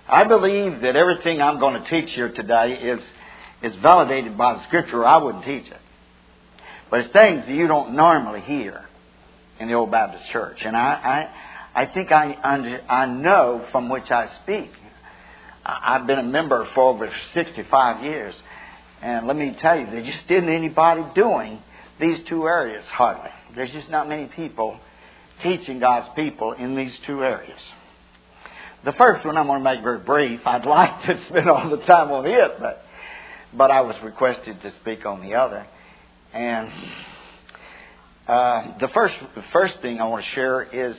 I believe that everything I'm going to teach here today is validated by the Scripture, or I wouldn't teach it. But it's things that you don't normally hear in the Old Baptist Church. And I think I know from which I speak. I've been a member for over 65 years. And let me tell you, there just isn't anybody doing these two areas, hardly. There's just not many people teaching God's people in these two areas. The first one I'm going to make very brief. I'd like to spend all the time on it, but I was requested to speak on the other. And the first thing I want to share is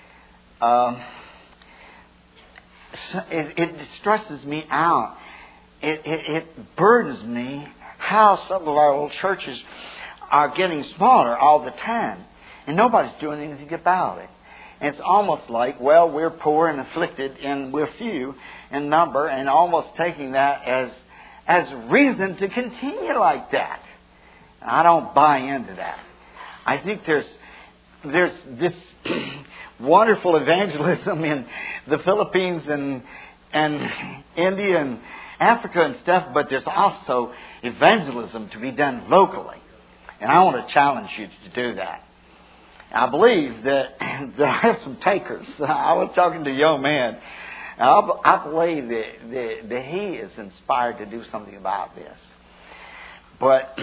it stresses me out. It burdens me how some of our old churches are getting smaller all the time, and nobody's doing anything about it. And it's almost like, well, we're poor and afflicted, and we're few in number, and almost taking that as reason to continue like that. I don't buy into that. I think there's this wonderful evangelism in the Philippines and India and Africa and stuff, but there's also evangelism to be done locally. And I want to challenge you to do that. I believe that there are some takers. I was talking to a young man. I believe that he is inspired to do something about this. But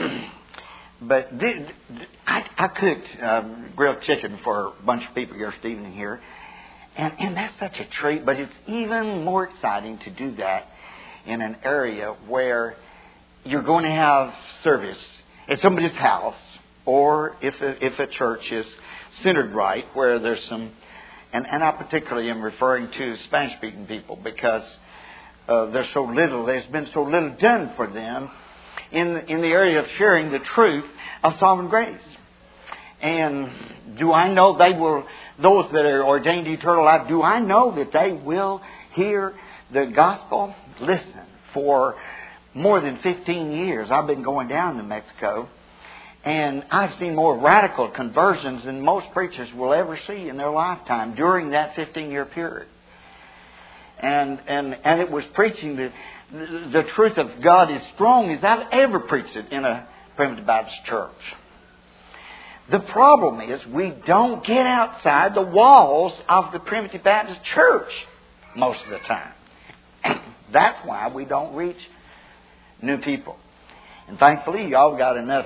I cooked grilled chicken for a bunch of people yesterday evening here. And that's such a treat. But it's even more exciting to do that in an area where you're going to have service at somebody's house, or if a church is centered right, where there's some, and I particularly am referring to Spanish-speaking people, because there's been so little done for them in the area of sharing the truth of sovereign grace. And do I know those that are ordained to eternal life, do I know that they will hear the gospel? Listen, for more than 15 years I've been going down to Mexico, and I've seen more radical conversions than most preachers will ever see in their lifetime during that 15-year period. And it was preaching the truth of God as strong as I've ever preached it in a Primitive Baptist church. The problem is we don't get outside the walls of the Primitive Baptist church most of the time. That's why we don't reach new people. And thankfully, y'all got enough.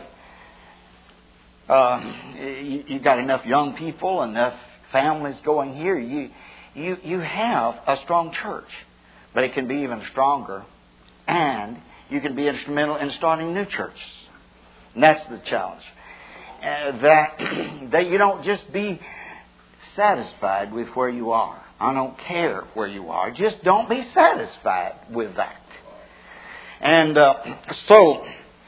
You got enough young people, enough families going here. You have a strong church, but it can be even stronger, and you can be instrumental in starting new churches. And that's the challenge. That you don't just be satisfied with where you are. I don't care where you are. Just don't be satisfied with that. And so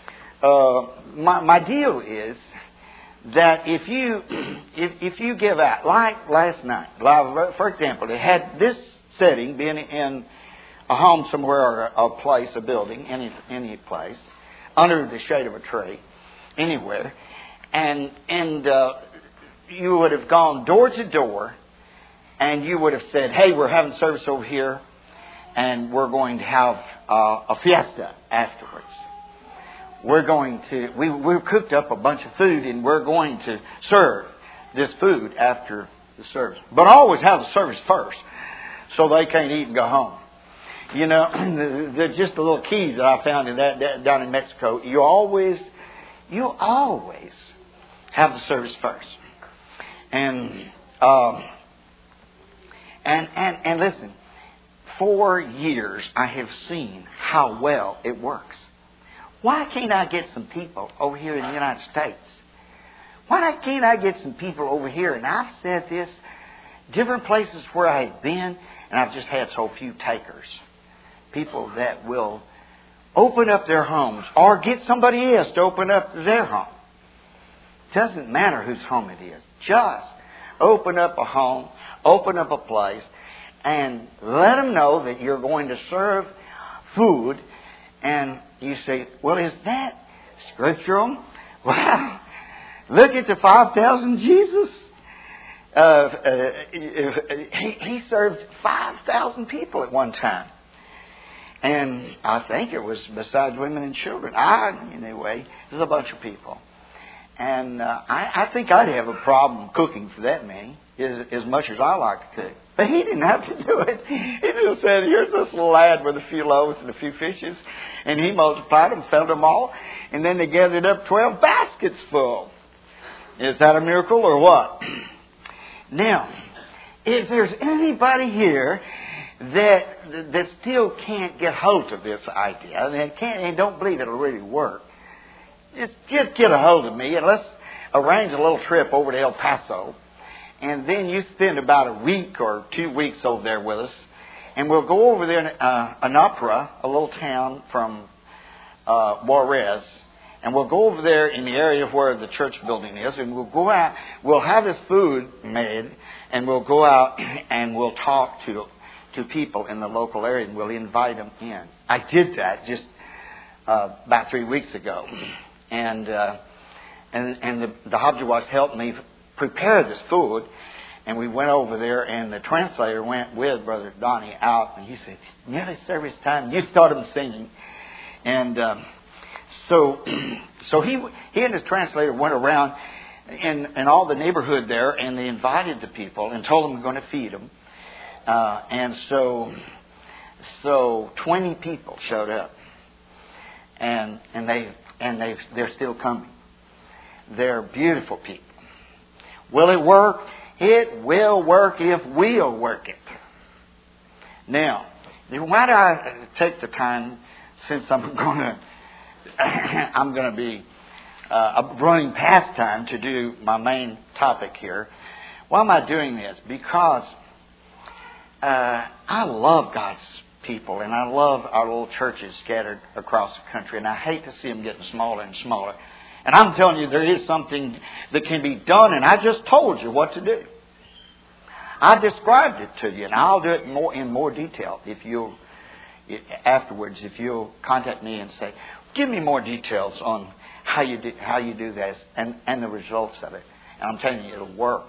my deal is that if you give out, like last night, for example, it had this setting being in a home somewhere, or a place, a building, any place, under the shade of a tree, anywhere, and you would have gone door to door, and you would have said, "Hey, we're having service over here, and we're going to have a fiesta afterwards. We've cooked up a bunch of food, and we're going to serve this food after the service. But always have the service first, so they can't eat and go home." You know, there's just a little key that I found in that down in Mexico. You always have the service first. And listen, for years I have seen how well it works. Why can't I get some people over here in the United States? Why can't I get some people over here? And I've said this, different places where I've been, and I've just had so few takers. People that will open up their homes or get somebody else to open up their home. Doesn't matter whose home it is. Just open up a home, open up a place, and let them know that you're going to serve food. And you say, "Well, is that scriptural?" Wow, look at the 5,000 Jesus. He served 5,000 people at one time. And I think it was, besides women and children, anyway, there's a bunch of people. And I think I'd have a problem cooking for that many, as much as I like to cook. But he didn't have to do it. He just said, here's this little lad with a few loaves and a few fishes. And he multiplied them, filled them all. And then they gathered up 12 baskets full. Is that a miracle or what? Now, if there's anybody here that still can't get hold of this idea and don't believe it'll really work, just get a hold of me and let's arrange a little trip over to El Paso. And then you spend about a week or 2 weeks over there with us. And we'll go over there in Anapra, a little town from Juarez. And we'll go over there in the area where the church building is. And we'll go out. We'll have this food made. And we'll go out and we'll talk to people in the local area. And we'll invite them in. I did that just about 3 weeks ago. And the Hobjawas helped me prepare this food. And we went over there, and the translator went with Brother Donnie out, and he said, "It's nearly service time. You start them singing." And so he and his translator went around in all the neighborhood there, and they invited the people and told them we're going to feed them. And so 20 people showed up, and they're still coming. They're beautiful people. Will it work? It will work if we'll work it. Now, why do I take the time, since I'm going to be running past time to do my main topic here? Why am I doing this? Because I love God's people, and I love our little churches scattered across the country, and I hate to see them getting smaller and smaller. And I'm telling you, there is something that can be done, and I just told you what to do. I described it to you, and I'll do it in more detail afterwards if you'll contact me and say, give me more details on how you do this and the results of it. And I'm telling you, it'll work.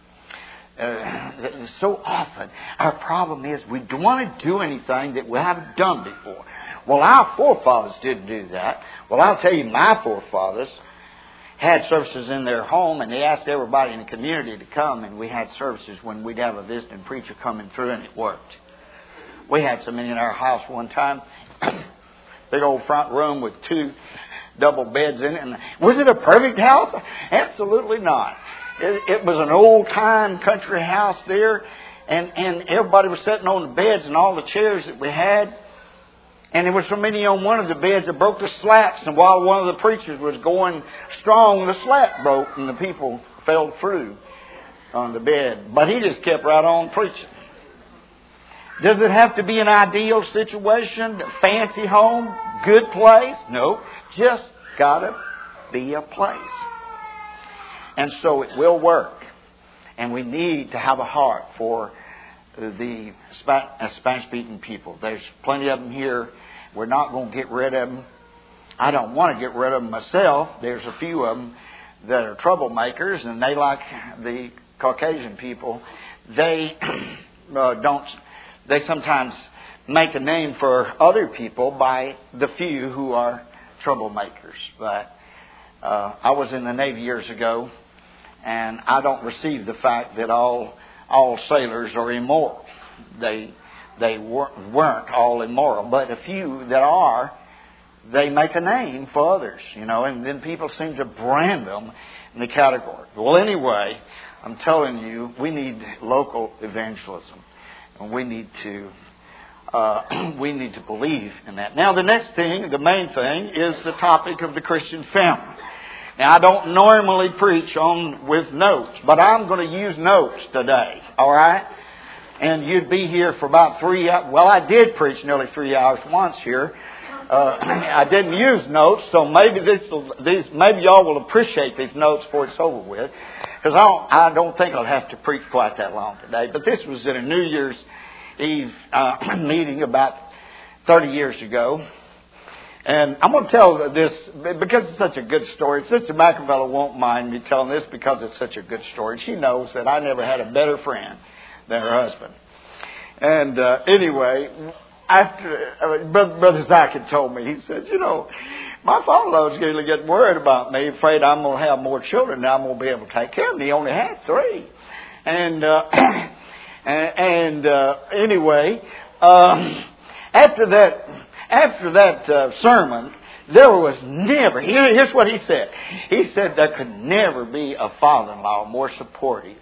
So often, our problem is we don't want to do anything that we haven't done before. Well, our forefathers didn't do that. Well, I'll tell you, my forefathers had services in their home, and they asked everybody in the community to come, and we had services when we'd have a visiting preacher coming through, and it worked. We had some in our house one time, big old front room with 2 double beds in it. And was it a perfect house? Absolutely not. It was an old-time country house there, and everybody was sitting on the beds and all the chairs that we had. And there was so many on one of the beds that broke the slats. And while one of the preachers was going strong, the slat broke and the people fell through on the bed. But he just kept right on preaching. Does it have to be an ideal situation? A fancy home? Good place? No. Just got to be a place. And so it will work. And we need to have a heart for the Spanish-speaking people. There's plenty of them here. We're not going to get rid of them. I don't want to get rid of them myself. There's a few of them that are troublemakers, and they, like the Caucasian people, they They sometimes make a name for other people by the few who are troublemakers. But I was in the Navy years ago, and I don't receive the fact that all sailors are immoral. They weren't all immoral, but a few that are, they make a name for others, and then people seem to brand them in the category. Well, anyway, I'm telling you, we need local evangelism, and we need to believe in that. Now, the next thing, the main thing, is the topic of the Christian family. Now, I don't normally preach with notes, but I'm going to use notes today, all right? And you'd be here for about 3 hours. Well, I did preach nearly 3 hours once here. I didn't use notes, so maybe maybe y'all will appreciate these notes before it's over with, because I don't think I'll have to preach quite that long today. But this was at a New Year's Eve meeting about 30 years ago. And I'm going to tell this because it's such a good story. Sister Macavella won't mind me telling this because it's such a good story. She knows that I never had a better friend than her husband. And anyway, after Brother Zach had told me, he said, my father-in-law's going to get worried about me, afraid I'm going to have more children than I'm going to be able to take care of. And he only had 3. And anyway, after that sermon, there was never, here's what he said. He said there could never be a father-in-law more supportive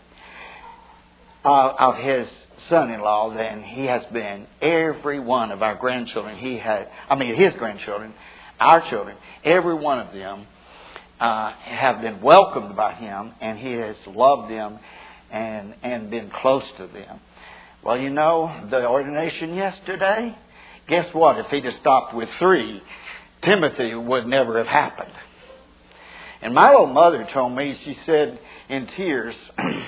of his son-in-law than he has been. Every one of our grandchildren, his grandchildren, our children, every one of them have been welcomed by him, and he has loved them and been close to them. Well, the ordination yesterday, guess what? If he'd have stopped with 3, Timothy would never have happened. And my old mother told me, she said in tears,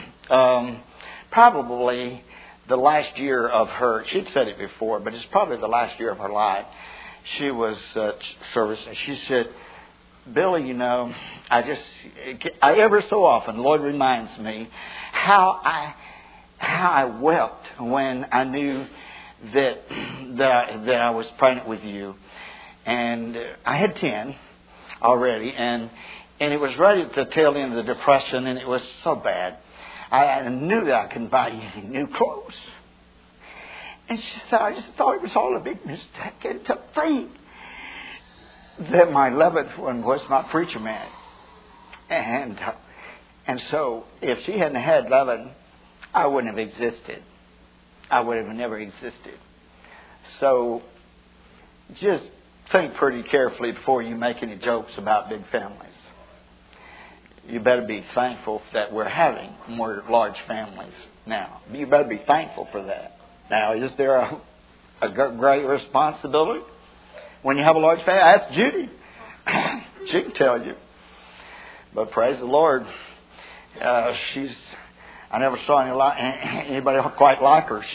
probably the last year of her, she'd said it before, but it's probably the last year of her life, she was service, and she said, Billy, I ever so often, the Lord reminds me how I wept when I knew that I was pregnant with you. And I had 10 already, and it was right at the tail end of the depression, and it was so bad. I knew that I couldn't buy you any new clothes. And she said, I just thought it was all a big mistake. And to think that my 11th one was my preacher man. And so if she hadn't had 11, I wouldn't have existed. I would have never existed. So just think pretty carefully before you make any jokes about big families. You better be thankful that we're having more large families now. You better be thankful for that. Now, is there a great responsibility when you have a large family? Ask Judy. She can tell you. But praise the Lord, I never saw anybody quite like her.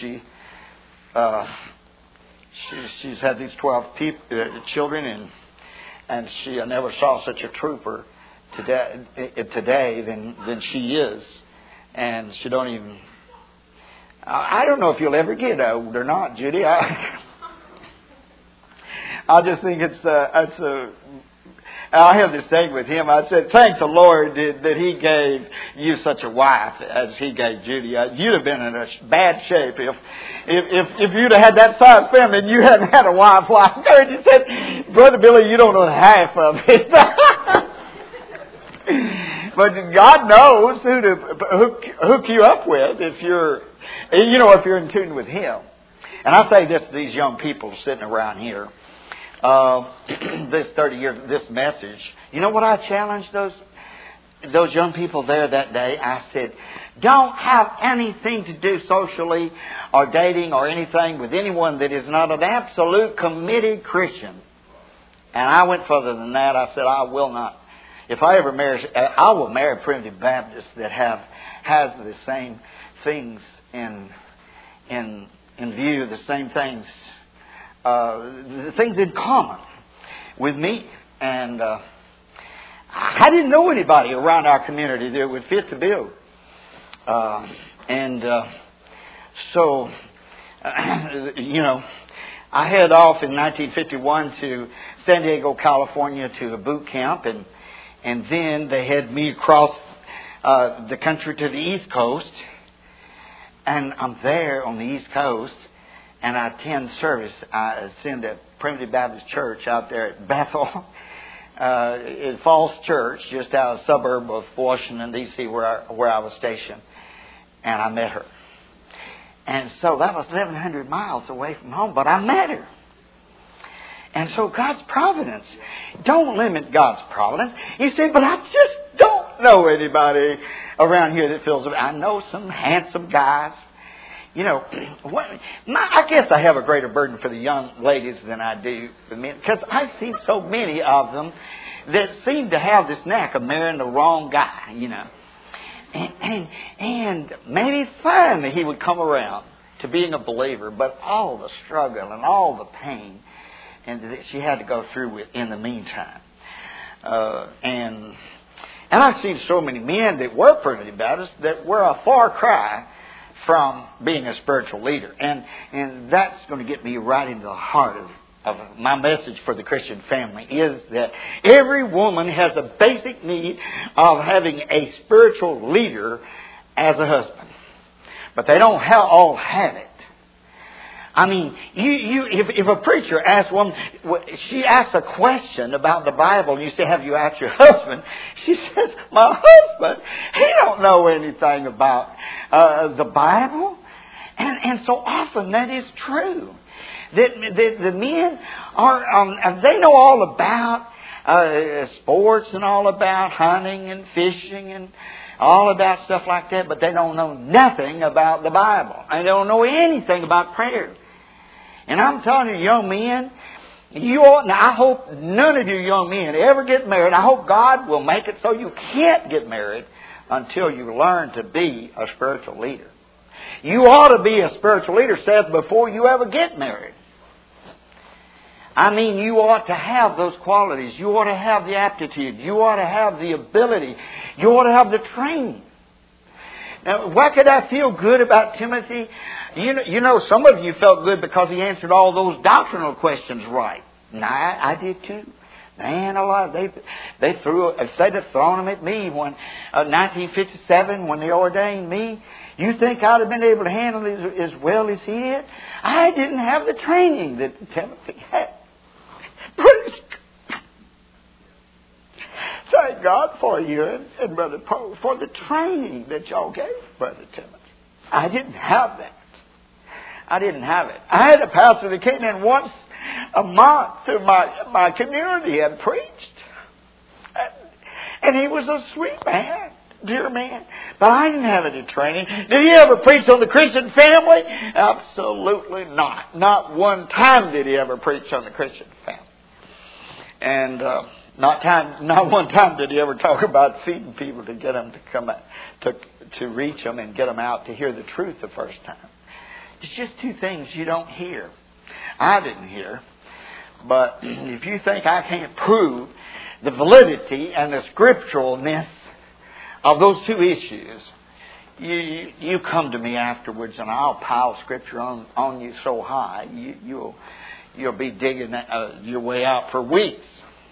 She's had these 12 children, and I never saw such a trooper today than she is. And she don't even, I don't know if you'll ever get old or not, Judy. I just think I have this thing with him. I said, thank the Lord that He gave you such a wife as He gave Judy. You'd have been in a bad shape if you'd have had that size family and you hadn't had a wife like her. And he said, Brother Billy, you don't know half of it. But God knows who to hook you up with if you're in tune with Him. And I say this to these young people sitting around here. This message. You know what I challenged those young people there that day? I said, don't have anything to do socially or dating or anything with anyone that is not an absolute committed Christian. And I went further than that. I said, I will not. If I ever marry, I will marry a Primitive Baptist that has the same things in view, the same things. The things in common with me. And I didn't know anybody around our community that would fit the bill. So, I head off in 1951 to San Diego, California to a boot camp. And then they had me across the country to the East Coast. And I'm there on the East Coast. And I attend service. I attend a Primitive Baptist church out there at Bethel, in Falls Church, just out of the suburb of Washington, D.C., where I was stationed. And I met her. And so that was 1,100 miles away from home, but I met her. And so God's providence. Don't limit God's providence. You say, but I just don't know anybody around here that feels it. I know some handsome guys. I guess I have a greater burden for the young ladies than I do for men, because I've seen so many of them that seem to have this knack of marrying the wrong guy, And maybe finally he would come around to being a believer, but all the struggle and all the pain and that she had to go through with in the meantime. And I've seen so many men that were Primitive Baptists that were a far cry from being a spiritual leader. And that's going to get me right into the heart of my message for the Christian family, is that every woman has a basic need of having a spiritual leader as a husband. But they don't all have it. I mean, if a preacher asks one, she asks a question about the Bible, and you say, "Have you asked your husband?" She says, "My husband, he don't know anything about the Bible." And so often that is true. That the men they know all about sports and all about hunting and fishing and all about stuff like that, but they don't know nothing about the Bible. They don't know anything about prayer. And I'm telling you, young men, I hope none of you young men ever get married. I hope God will make it so you can't get married until you learn to be a spiritual leader. You ought to be a spiritual leader, Seth, before you ever get married. I mean, you ought to have those qualities. You ought to have the aptitude. You ought to have the ability. You ought to have the training. Now, why could I feel good about Timothy? You know, some of you felt good because he answered all those doctrinal questions right. And I did too. Man, a lot. If they'd have thrown them at me when 1957 when they ordained me, you think I'd have been able to handle it as well as he did? I didn't have the training that Timothy had. Praise God. Thank God for you and Brother Poe for the training that y'all gave Brother Timothy. I didn't have that. I didn't have it. I had a pastor that came in once a month to my community and preached. And he was a sweet man, dear man. But I didn't have any training. Did he ever preach on the Christian family? Absolutely not. Not one time did he ever preach on the Christian family. And not one time did he ever talk about feeding people to get them to come out, to reach them and get them out to hear the truth the first time. It's just two things you don't hear. I didn't hear. But if you think I can't prove the validity and the scripturalness of those two issues, you come to me afterwards and I'll pile scripture on you so high you'll be digging your way out for weeks.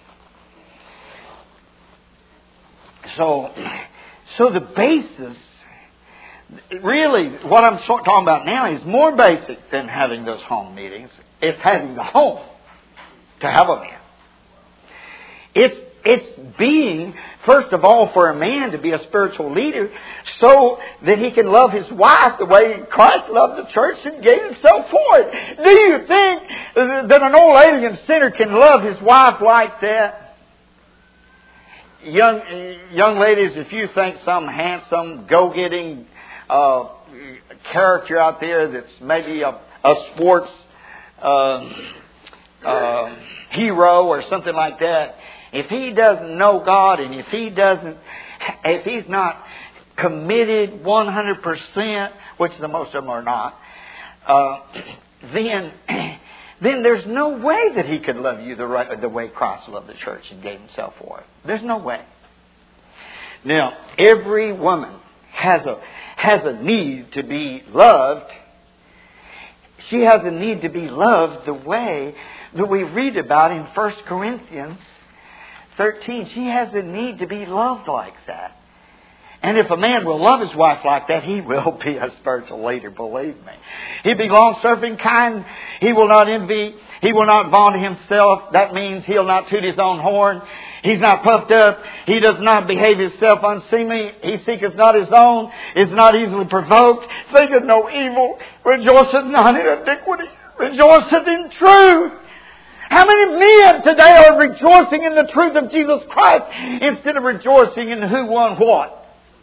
So the basis, really, what I'm talking about now is more basic than having those home meetings. It's having the home to have a man. It's being, first of all, for a man to be a spiritual leader so that he can love his wife the way Christ loved the church and gave himself for it. Do you think that an old alien sinner can love his wife like that? Young ladies, if you think some handsome, go-getting character out there that's maybe a sports hero or something like that, if he doesn't know God and if he's not committed 100%, which the most of them are not, then there's no way that he could love you the way Christ loved the church and gave himself for it. There's no way. Now, every woman has a need to be loved. She has a need to be loved the way that we read about in 1 Corinthians 13. She has a need to be loved like that. And if a man will love his wife like that, he will be a spiritual leader, believe me. He'll be long-suffering, kind. He will not envy. He will not vaunt himself. That means he'll not toot his own horn. He's not puffed up. He does not behave himself unseemly. He seeketh not his own, is not easily provoked, thinketh no evil, rejoiceth not in iniquity, rejoiceth in truth. How many men today are rejoicing in the truth of Jesus Christ instead of rejoicing in who won what?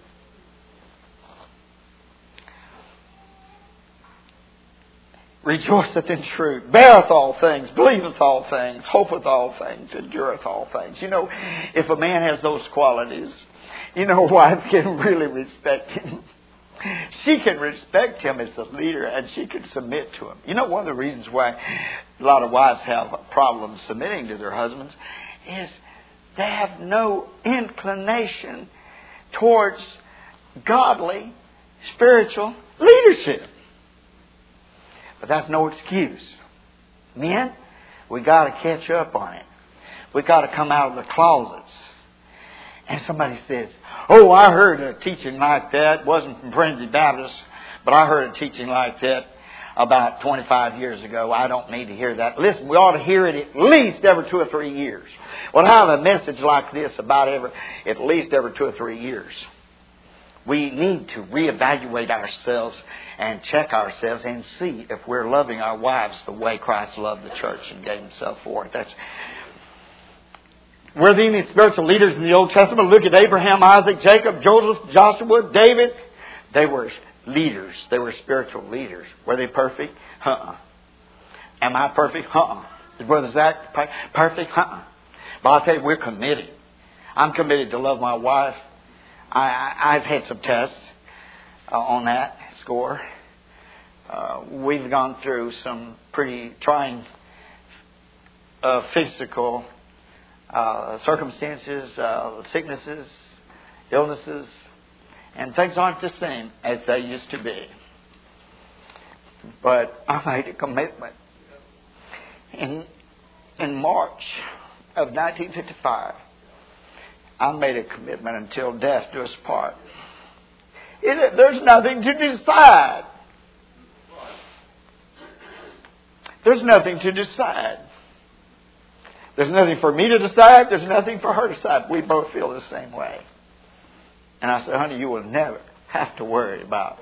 Rejoiceth in truth, beareth all things, believeth all things, hopeth all things, endureth all things. You know, if a man has those qualities, a wife can really respect him. She can respect him as a leader and she can submit to him. One of the reasons why a lot of wives have problems submitting to their husbands is they have no inclination towards godly spiritual leadership. But that's no excuse. Men, we got to catch up on it. We got to come out of the closets. And somebody says, "Oh, I heard a teaching like that. It wasn't from Trinity Baptist, but I heard a teaching like that about 25 years ago. I don't need to hear that." Listen, we ought to hear it at least every 2 or 3 years. We'll have a message like this about at least every 2 or 3 years. We need to reevaluate ourselves and check ourselves and see if we're loving our wives the way Christ loved the church and gave Himself for it. Were there any spiritual leaders in the Old Testament? Look at Abraham, Isaac, Jacob, Joseph, Joshua, David. They were leaders. They were spiritual leaders. Were they perfect? Am I perfect? Is Brother Zach perfect? But I'll tell you, we're committed. I'm committed to love my wife. I've had some tests on that score. We've gone through some pretty trying physical circumstances, sicknesses, illnesses, and things aren't the same as they used to be. But I made a commitment in March of 1955. I made a commitment until death do us part. There's nothing to decide. There's nothing to decide. There's nothing for me to decide. There's nothing for her to decide. We both feel the same way. And I said, "Honey, you will never have to worry about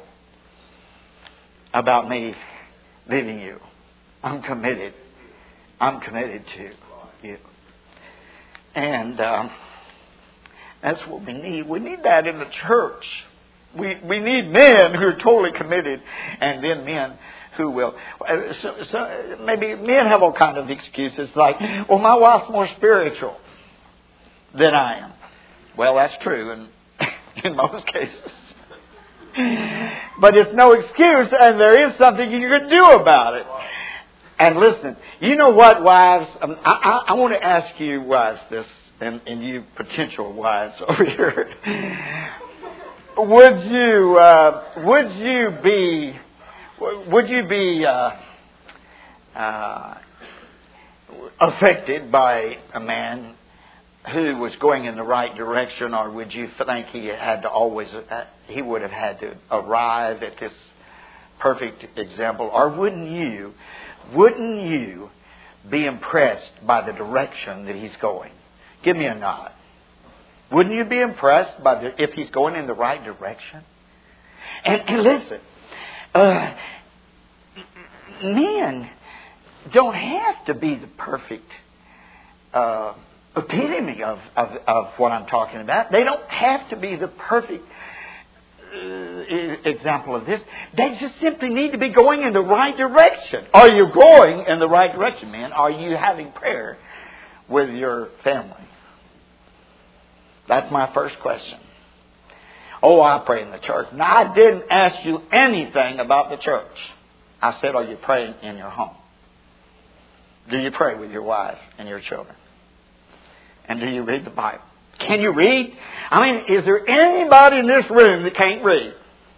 me leaving you. I'm committed. I'm committed to you." And that's what we need. We need that in the church. We need men who are totally committed, and then men who will. So maybe men have all kind of excuses like, "Well, my wife's more spiritual than I am." Well, that's true in most cases. But it's no excuse, and there is something you can do about it. And listen, you know what, wives? I want to ask you wives this, and you potential wives over here. Would you be affected by a man who was going in the right direction, or would you think he would have had to arrive at this perfect example, or wouldn't you be impressed by the direction that he's going? Give me a nod. Wouldn't you be impressed if he's going in the right direction? And listen, men don't have to be the perfect epitome of what I'm talking about. They don't have to be the perfect example of this. They just simply need to be going in the right direction. Are you going in the right direction, men? Are you having prayer with your family? That's my first question. "Oh, I pray in the church." Now, I didn't ask you anything about the church. I said, are you praying in your home? Do you pray with your wife and your children? And do you read the Bible? Can you read? I mean, is there anybody in this room that can't read?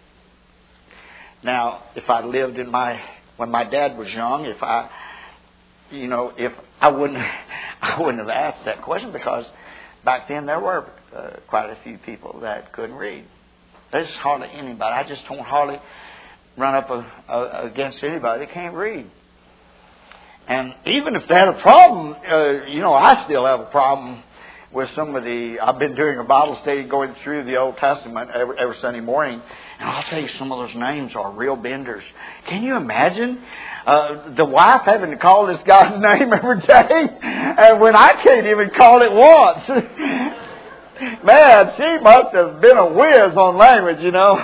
Now, if I lived when my dad was young, if I wouldn't have asked that question, because back then there were quite a few people that couldn't read. There's hardly anybody. I just don't hardly run up against anybody that can't read. And even if they had a problem, I still have a problem with some of I've been doing a Bible study going through the Old Testament every Sunday morning, and I'll tell you, some of those names are real benders. Can you imagine the wife having to call this guy's name every day, and when I can't even call it once? Man, she must have been a whiz on language,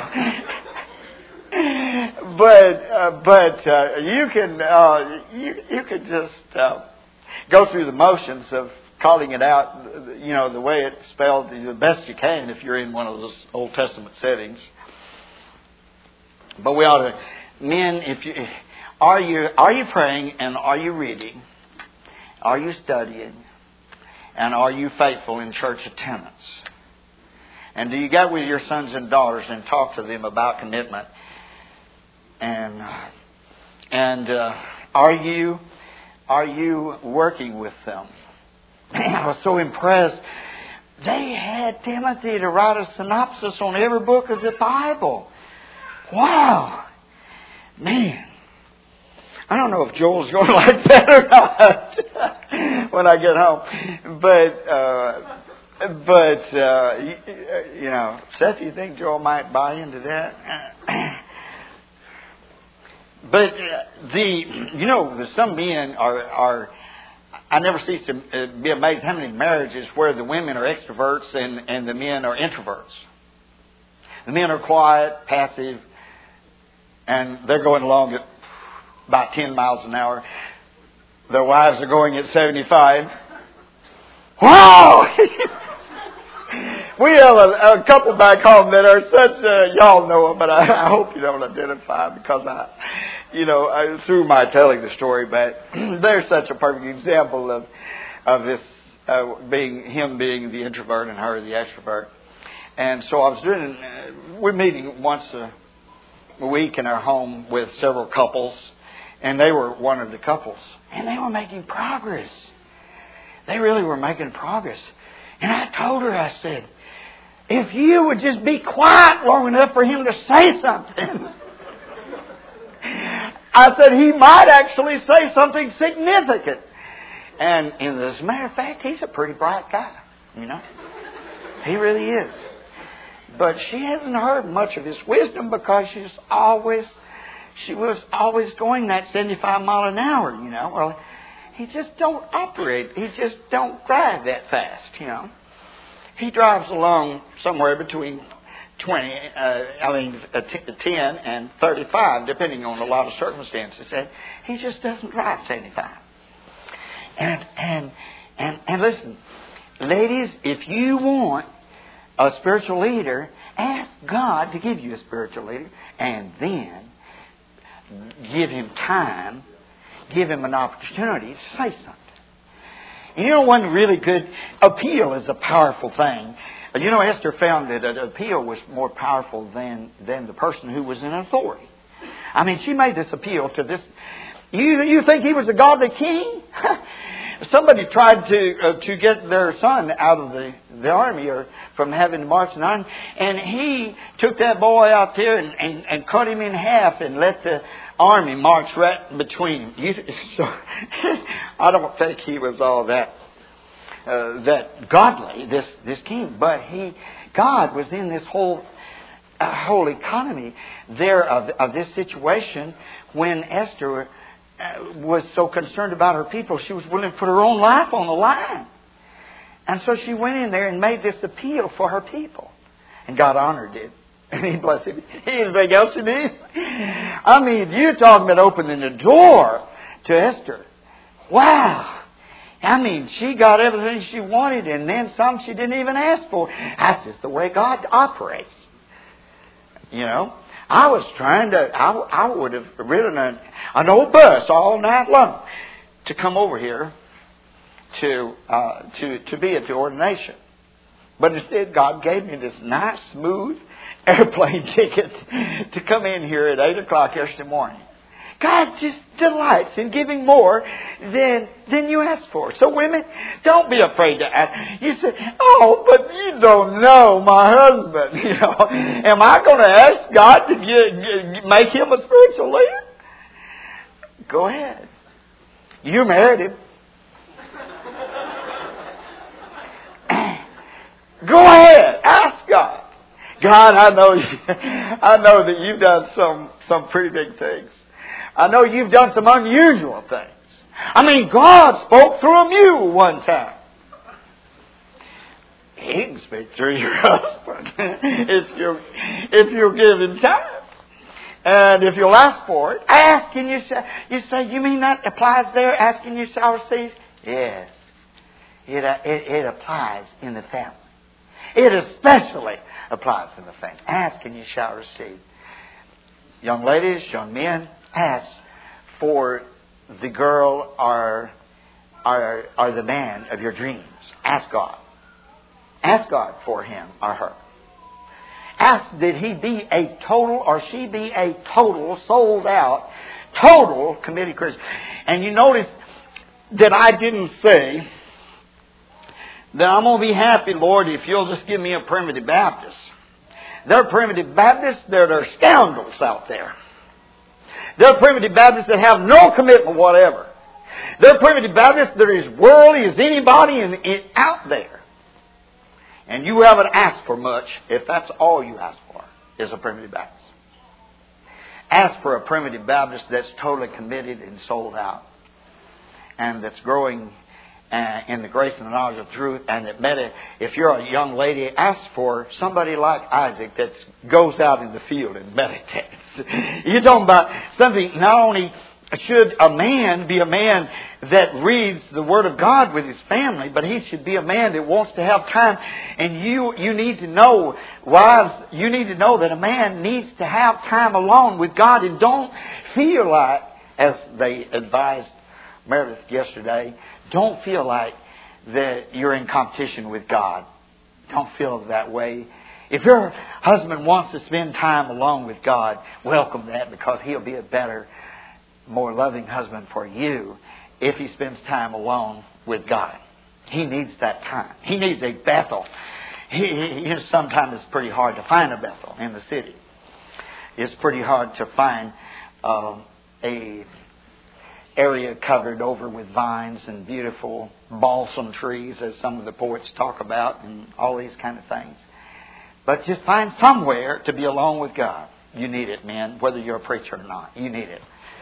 But you can just go through the motions of calling it out, the way it's spelled the best you can if you're in one of those Old Testament settings. But we ought to, men, are you praying, and are you reading? Are you studying? And are you faithful in church attendance? And do you get with your sons and daughters and talk to them about commitment? And are you working with them? Man, I was so impressed. They had Timothy to write a synopsis on every book of the Bible. Wow. Man. I don't know if Joel's going to like that or not when I get home. But you know, Seth, you think Joel might buy into that? But some men are I never cease to be amazed how many marriages where the women are extroverts and the men are introverts. The men are quiet, passive, and they're going along at about 10 miles an hour. Their wives are going at 75. Wow! We have a couple back home that are such, y'all know them, but I hope you don't identify because through my telling the story, but they're such a perfect example of this, being the introvert and her the extrovert. And so we're meeting once a week in our home with several couples, and they were one of the couples, and they were making progress. They really were making progress. And I told her, I said, if you would just be quiet long enough for him to say something. I said, he might actually say something significant. And as a matter of fact, he's a pretty bright guy, you know. He really is. But she hasn't heard much of his wisdom because she was always going that 75 mile an hour, you know. Well, he just don't operate. He just don't drive that fast, you know. He drives along somewhere between 10 and 35, depending on a lot of circumstances. And he just doesn't drive 75. And listen, ladies, if you want a spiritual leader, ask God to give you a spiritual leader, and then give him time, give him an opportunity to say something. And you know, one really good appeal is a powerful thing. You know, Esther found that an appeal was more powerful than the person who was in authority. I mean, she made this appeal to this. You think he was a godly king? Somebody tried to get their son out of the army or from having to march on, and he took that boy out there and cut him in half and let the army march right between them. So, I don't think he was all that godly, this king, but God was in this whole economy there of this situation when Esther was so concerned about her people, she was willing to put her own life on the line. And so she went in there and made this appeal for her people. And God honored it. And He blessed him. Anything else you need? I mean, you're talking about opening the door to Esther. Wow. I mean, she got everything she wanted and then some she didn't even ask for. That's just the way God operates. You know? I was trying to, I would have ridden an old bus all night long to come over here to be at the ordination. But instead, God gave me this nice, smooth airplane ticket to come in here at 8 o'clock yesterday morning. God just delights in giving more than you ask for. So women, don't be afraid to ask. You say, oh, but you don't know my husband. You know, am I going to ask God to make him a spiritual leader? Go ahead. You married him. Go ahead. Ask God. God, I know that you've done some pretty big things. I know you've done some unusual things. I mean, God spoke through a mule one time. He can speak through your husband if you'll give him time. And if you'll ask for it, ask and you say, you mean that applies there? Ask and you shall receive? Yes. It applies in the family. It especially applies in the family. Ask and you shall receive. Young ladies, young men, ask for the girl or the man of your dreams. Ask God. Ask God for him or her. did he be a total or she be a total, sold out, total committed Christian? And you notice that I didn't say that I'm going to be happy, Lord, if you'll just give me a Primitive Baptist. There are Primitive Baptists that are scoundrels out there. There are Primitive Baptists that have no commitment whatever. There are Primitive Baptists that are as worldly as anybody out there. And you haven't asked for much if that's all you ask for is a Primitive Baptist. Ask for a Primitive Baptist that's totally committed and sold out. And that's growing in the grace and the knowledge of truth. And that if you're a young lady, ask for somebody like Isaac that goes out in the field and meditates. You're talking about something, not only should a man be a man that reads the Word of God with his family, but he should be a man that wants to have time. And you need to know, wives, you need to know that a man needs to have time alone with God. And don't feel like, as they advised Meredith yesterday, don't feel like that you're in competition with God. Don't feel that way. If your husband wants to spend time alone with God, welcome that, because he'll be a better, more loving husband for you if he spends time alone with God. He needs that time. He needs a Bethel. Sometimes it's pretty hard to find a Bethel in the city. It's pretty hard to find a area covered over with vines and beautiful balsam trees, as some of the poets talk about, and all these kind of things. But just find somewhere to be alone with God. You need it, men, whether you're a preacher or not. You need it.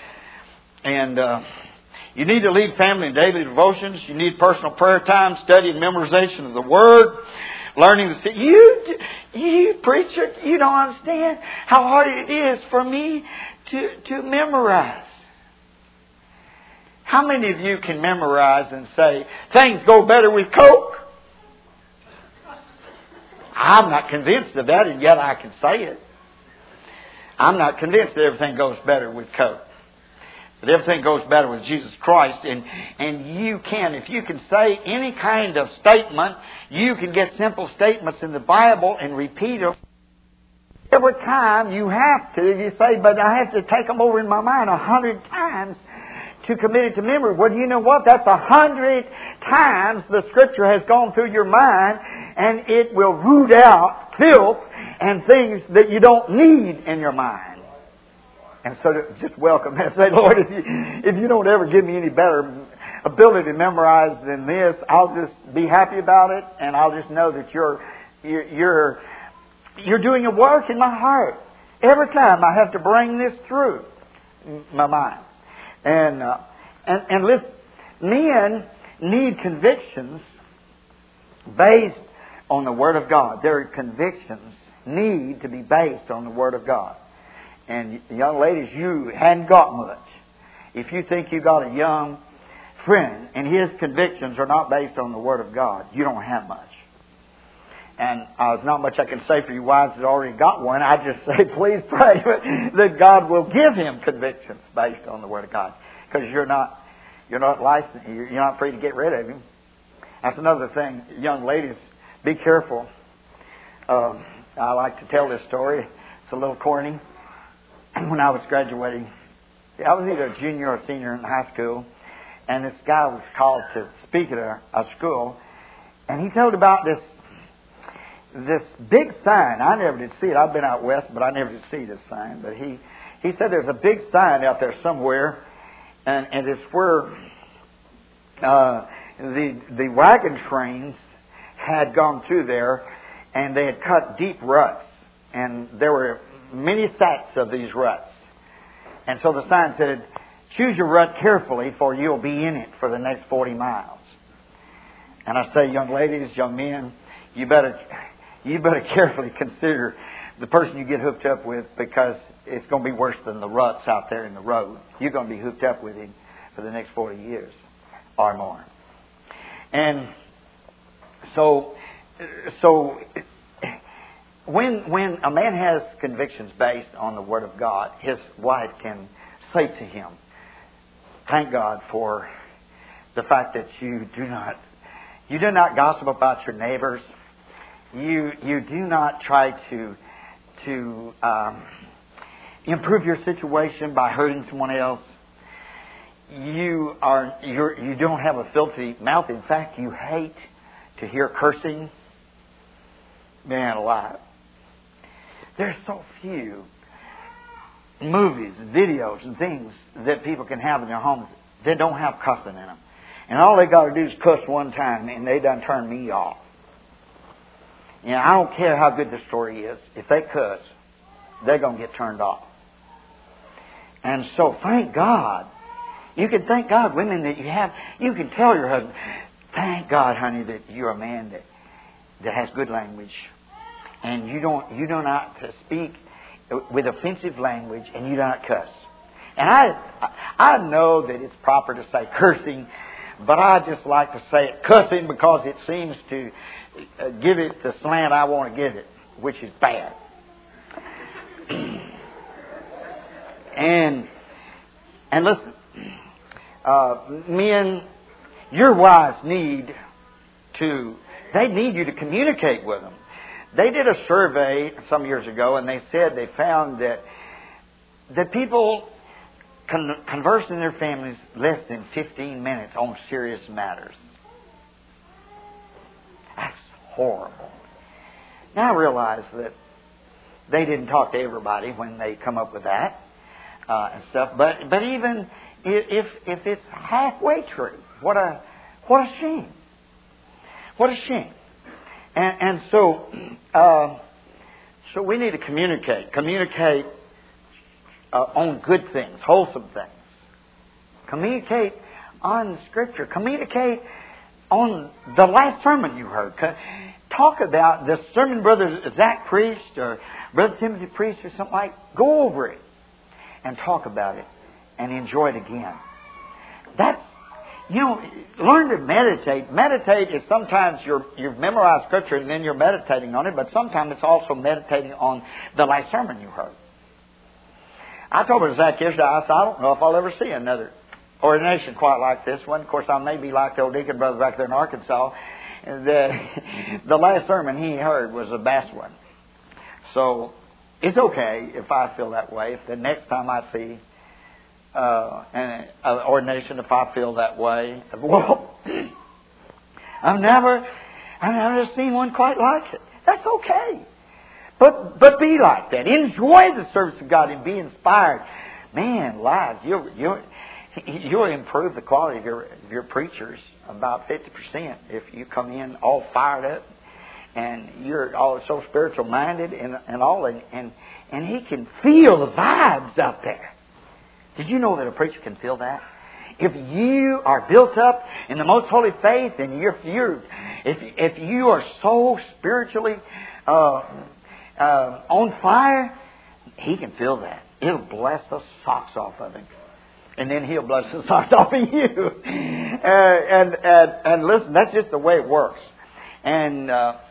And you need to lead family in daily devotions. You need personal prayer time, study and memorization of the Word, learning to see. You preacher, you don't understand how hard it is for me to memorize. How many of you can memorize and say, things go better with Coke? I'm not convinced of that, and yet I can say it. I'm not convinced that everything goes better with Coke. But everything goes better with Jesus Christ. And you can, if you can say any kind of statement, you can get simple statements in the Bible and repeat them. Every time you have to, you say, but I have to take them over in my mind 100 times to commit it to memory. Well, you know what? That's 100 times the Scripture has gone through your mind, and it will root out filth and things that you don't need in your mind. And so just welcome and say, Lord, if you don't ever give me any better ability to memorize than this, I'll just be happy about it, and I'll just know that you're doing a work in my heart. Every time I have to bring this through my mind. And listen, men need convictions based on the Word of God. Their convictions need to be based on the Word of God. And young ladies, you hadn't got much. If you think you got a young friend and his convictions are not based on the Word of God, you don't have much. And there's not much I can say for you wives that already got one. I just say, please pray that God will give him convictions based on the Word of God. Because you're not licensed. You're not free to get rid of him. That's another thing. Young ladies, be careful. I like to tell this story. It's a little corny. When I was graduating, I was either a junior or senior in high school. And this guy was called to speak at a school. And he told about this big sign. I never did see it. I've been out west, but I never did see this sign. But he said there's a big sign out there somewhere, and it's where the wagon trains had gone through there, and they had cut deep ruts, and there were many sets of these ruts. And so the sign said, choose your rut carefully, for you'll be in it for the next 40 miles. And I say, young ladies, young men, you better carefully consider the person you get hooked up with, because it's going to be worse than the ruts out there in the road. You're going to be hooked up with him for the next 40 years or more. And so when a man has convictions based on the Word of God, his wife can say to him, thank God for the fact that you do not gossip about your neighbors. You do not try to to improve your situation by hurting someone else. You don't have a filthy mouth. In fact, you hate to hear cursing. Man alive. There's so few movies, videos, and things that people can have in their homes that don't have cussing in them. And all they got to do is cuss one time, and they done turn me off. You know, I don't care how good the story is. If they cuss, they're going to get turned off. And so, thank God. You can thank God, women, that you have. You can tell your husband, thank God, honey, that you're a man that has good language, and you do not speak with offensive language, and you do not cuss. And I know that it's proper to say cursing, but I just like to say it cussing because it seems to give it the slant I want to give it, which is bad. And listen, men, your wives need you to communicate with them. They did a survey some years ago, and they said they found that people converse in their families less than 15 minutes on serious matters. That's horrible. Now I realize that they didn't talk to everybody when they come up with that and stuff. But even if it's halfway true, what a shame. What a shame. And so we need to communicate. Communicate on good things, wholesome things. Communicate on Scripture. Communicate on the last sermon you heard. Talk about the sermon Brother Zach preached or Brother Timothy preached or something like. Go over it and talk about it and enjoy it again. Learn to meditate. Meditate is sometimes you've memorized Scripture and then you're meditating on it, but sometimes it's also meditating on the last sermon you heard. I told Brother Zach yesterday, I said, I don't know if I'll ever see another ordination quite like this one. Of course, I may be like the old deacon brother back there in Arkansas. The last sermon he heard was the best one. So it's okay if I feel that way. If the next time I see an ordination, if I feel that way, well, I've never seen one quite like it. That's okay. But be like that. Enjoy the service of God and be inspired. Man, lives, you'll improve the quality of your preachers about 50% if you come in all fired up and you're all so spiritual minded and all, and he can feel the vibes out there. Did you know that a preacher can feel that? If you are built up in the most holy faith and if you are so spiritually on fire, he can feel that. It'll bless the socks off of him. And then he'll bless the socks off of you. And listen, that's just the way it works. And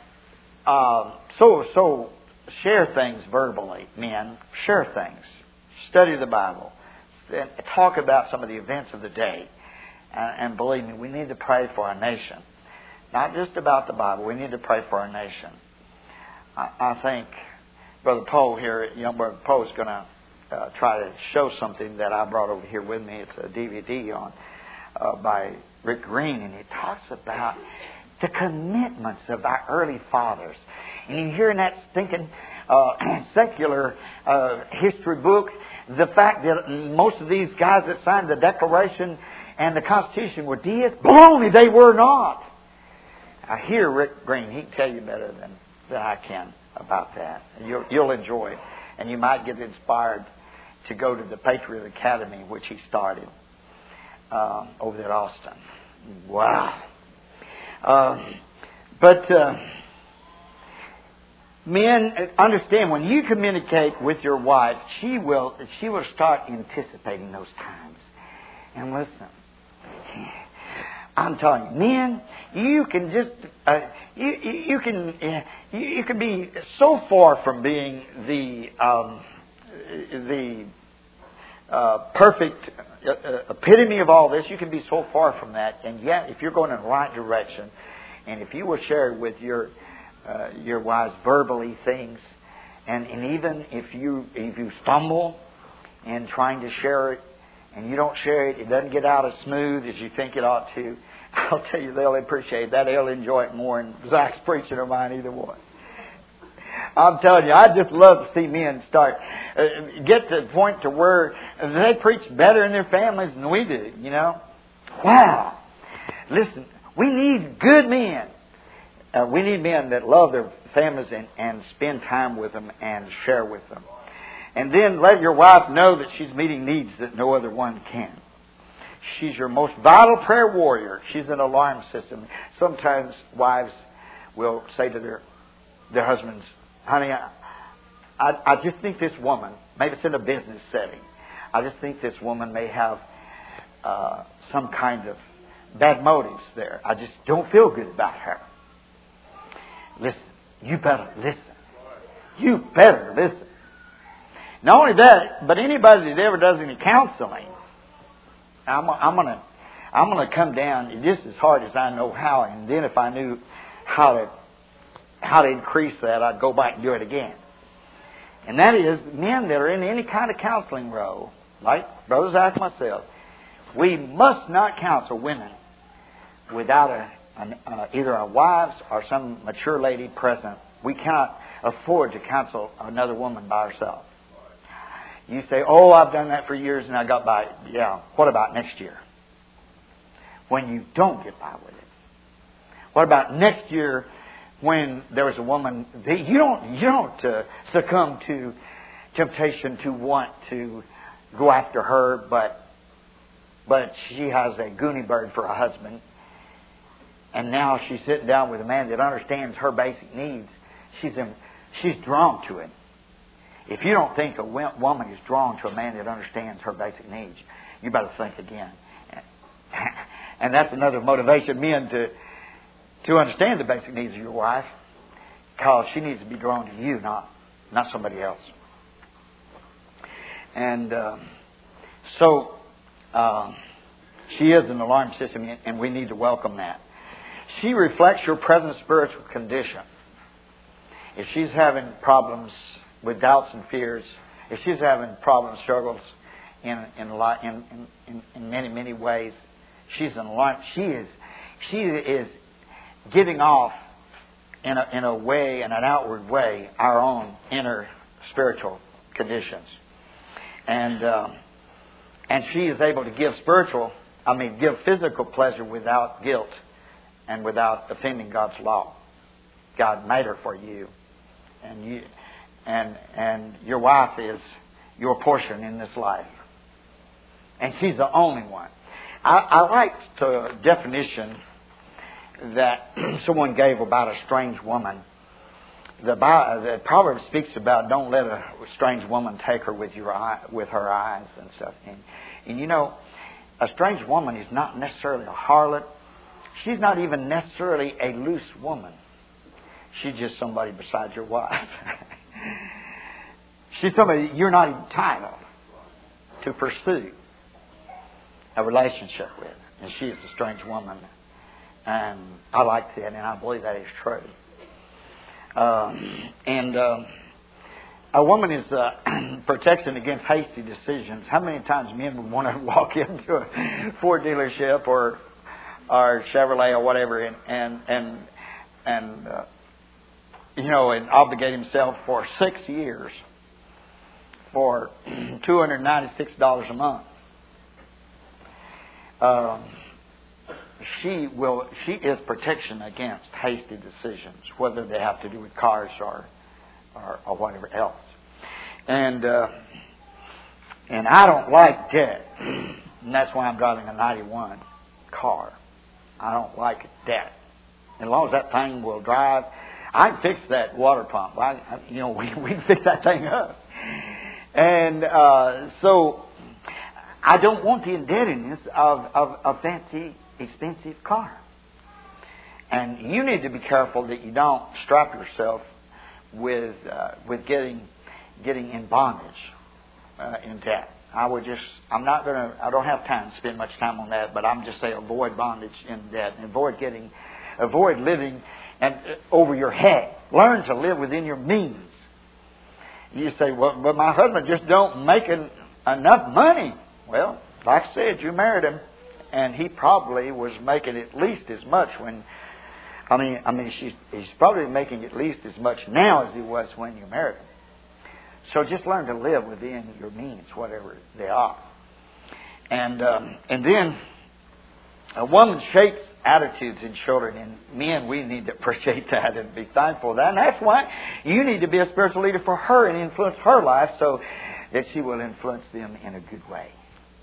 so share things verbally, men. Share things. Study the Bible. And talk about some of the events of the day. And believe me, we need to pray for our nation. Not just about the Bible. We need to pray for our nation. I think Brother Poe here, young Brother Poe, is going to try to show something that I brought over here with me. It's a DVD by Rick Green, and it talks about the commitments of our early fathers. And you hear in that stinking secular history book the fact that most of these guys that signed the Declaration and the Constitution were deists. Baloney, they were not. I hear Rick Green. He can tell you better than I can about that. You'll enjoy it. And you might get inspired to go to the Patriot Academy, which he started over there at Austin. Wow. But men, understand, when you communicate with your wife, she will start anticipating those times. And listen, I'm telling you, men, you can just you can be so far from being the perfect epitome of all this. You can be so far from that, and yet, if you're going in the right direction, and if you will share with your wives verbally things, And even if you stumble in trying to share it, and you don't share it, it doesn't get out as smooth as you think it ought to, I'll tell you, they'll appreciate that. They'll enjoy it more than Zach's preaching or mine, either one. I'm telling you, I just love to see men get to the point to where they preach better in their families than we do, you know. Wow. Listen, we need good men. We need men that love their families and spend time with them and share with them. And then let your wife know that she's meeting needs that no other one can. She's your most vital prayer warrior. She's an alarm system. Sometimes wives will say to their husbands, honey, I just think this woman, maybe it's in a business setting, I just think this woman may have some kind of bad motives there. I just don't feel good about her. Listen, you better listen. You better listen. Not only that, but anybody that ever does any counseling, I'm gonna come down just as hard as I know how, and then if I knew how to increase that, I'd go back and do it again. And that is, men that are in any kind of counseling role, like Brother Zach and myself, we must not counsel women without either our wives or some mature lady present. We cannot afford to counsel another woman by herself. You say, oh, I've done that for years and I got by. Yeah, what about next year? When you don't get by with it? What about next year when there was a woman, you don't succumb to temptation to want to go after her, but she has a goonie bird for a husband, and now she's sitting down with a man that understands her basic needs. She's drawn to him. If you don't think a woman is drawn to a man that understands her basic needs, you better think again. And that's another motivation, men, to understand the basic needs of your wife, because she needs to be drawn to you, not somebody else. And so she is an alarm system, and we need to welcome that. She reflects your present spiritual condition. If she's having problems with doubts and fears, if she's having problems, struggles in many ways, she's an alarm. She is giving off in a way, in an outward way, our own inner spiritual conditions, and she is able to give give physical pleasure without guilt and without offending God's law. God made her for you, and your wife is your portion in this life, and she's the only one. I liked the definition that someone gave about a strange woman. The Proverbs speaks about don't let a strange woman take her with her eyes and stuff. And you know, a strange woman is not necessarily a harlot. She's not even necessarily a loose woman. She's just somebody besides your wife. She's somebody you're not entitled to pursue a relationship with. And she is a strange woman. And I like that, and I believe that is true. A woman is protection against hasty decisions. How many times men would want to walk into a Ford dealership or Chevrolet or whatever and obligate himself for 6 years for $296 a month? She is protection against hasty decisions, whether they have to do with cars or whatever else. And I don't like debt, and that's why I'm driving a 91 car. I don't like debt. As long as that thing will drive, I can fix that water pump. We can fix that thing up. And so I don't want the indebtedness of a fancy, expensive car. And you need to be careful that you don't strap yourself with getting in bondage in debt. I don't have time to spend much time on that, but I'm just saying avoid bondage in debt and avoid living over your head. Learn to live within your means. You say, well, but my husband just don't make enough money. Well, like I said, you married him, and he probably was making at least as much when. He's probably making at least as much now as he was when you married him. So just learn to live within your means, whatever they are. And then a woman shapes attitudes in children, and men, we need to appreciate that and be thankful for that. And that's why you need to be a spiritual leader for her and influence her life so that she will influence them in a good way.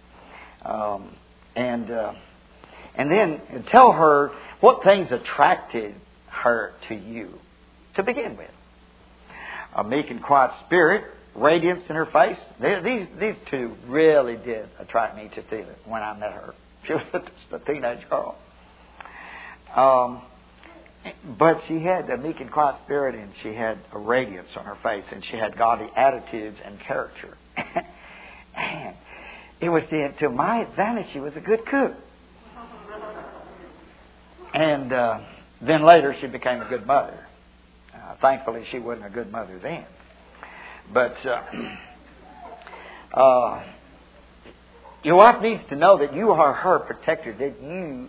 And then tell her what things attracted her to you to begin with. A meek and quiet spirit, radiance in her face. These two really did attract me to Thea when I met her. She was just a teenage girl. But she had a meek and quiet spirit, and she had a radiance on her face, and she had godly attitudes and character. And it was to my advantage. She was a good cook. And then later she became a good mother. Thankfully, she wasn't a good mother then. But your wife needs to know that you are her protector, that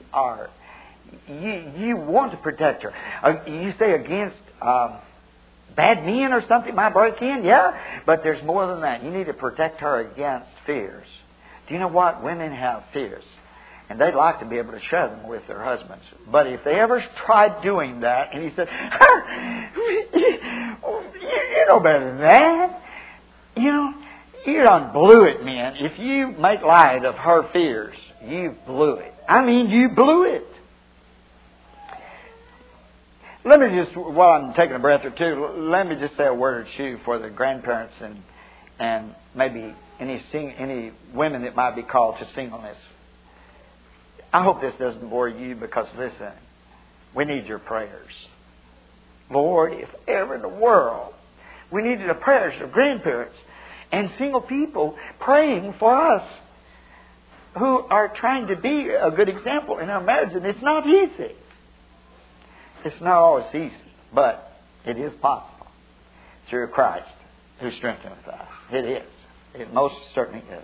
you want to protect her. You say against bad men or something might break in, yeah, but there's more than that. You need to protect her against fears. Do you know what? Women have fears. And they'd like to be able to share them with their husbands. But if they ever tried doing that, and he said, you know better than that. You done blew it, man. If you make light of her fears, you blew it. You blew it. Let me just, while I'm taking a breath or two, let me just say a word or two for the grandparents and maybe any women that might be called to singleness. I hope this doesn't bore you because, listen, we need your prayers. Lord, if ever in the world we needed the prayers of grandparents and single people praying for us who are trying to be a good example in our marriage. And it's not easy. It's not always easy, but it is possible through Christ who strengthens us. It is. It most certainly is.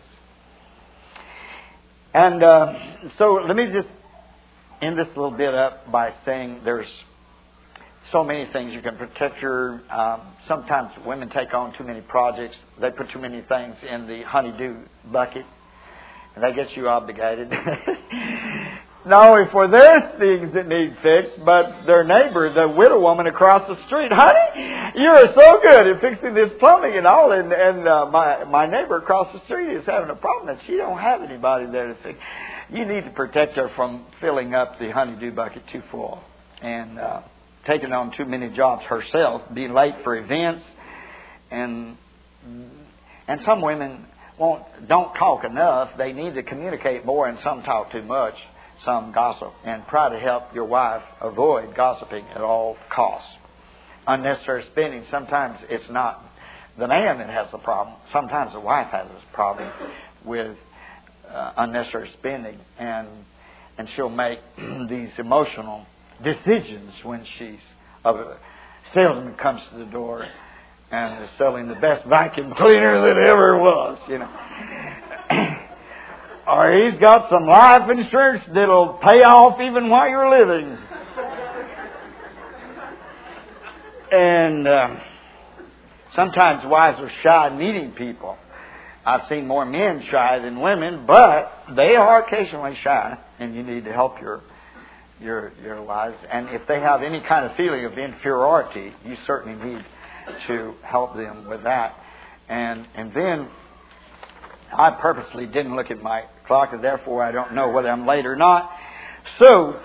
And so let me just end this little bit up by saying there's so many things you can protect your... sometimes women take on too many projects. They put too many things in the honey-do bucket. And that gets you obligated. Not only for their things that need fixed, but their neighbor, the widow woman across the street. Honey, you are so good at fixing this plumbing and all. And my neighbor across the street is having a problem that she don't have anybody there to fix. You need to protect her from filling up the honey-do bucket too full. And taking on too many jobs herself, being late for events. And some women don't talk enough. They need to communicate more, and some talk too much. Some gossip, and try to help your wife avoid gossiping at all costs. Unnecessary spending, sometimes it's not the man that has the problem. Sometimes the wife has this problem with unnecessary spending, and she'll make these emotional decisions when a salesman comes to the door and is selling the best vacuum cleaner that ever was, Or he's got some life insurance that'll pay off even while you're living. And sometimes wives are shy meeting people. I've seen more men shy than women, but they are occasionally shy, and you need to help your wives. And if they have any kind of feeling of inferiority, you certainly need to help them with that. And then I purposely didn't look at my clock, and therefore I don't know whether I'm late or not. So